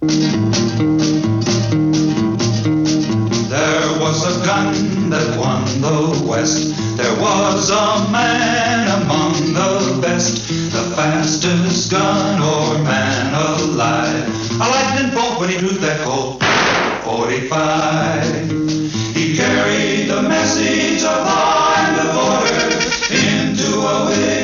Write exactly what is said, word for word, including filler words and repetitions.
There was a gun that won the West. There was a man among the best, the fastest gun or man alive. A lightning bolt when he drew that Colt forty-five. He carried the message of on the border into a way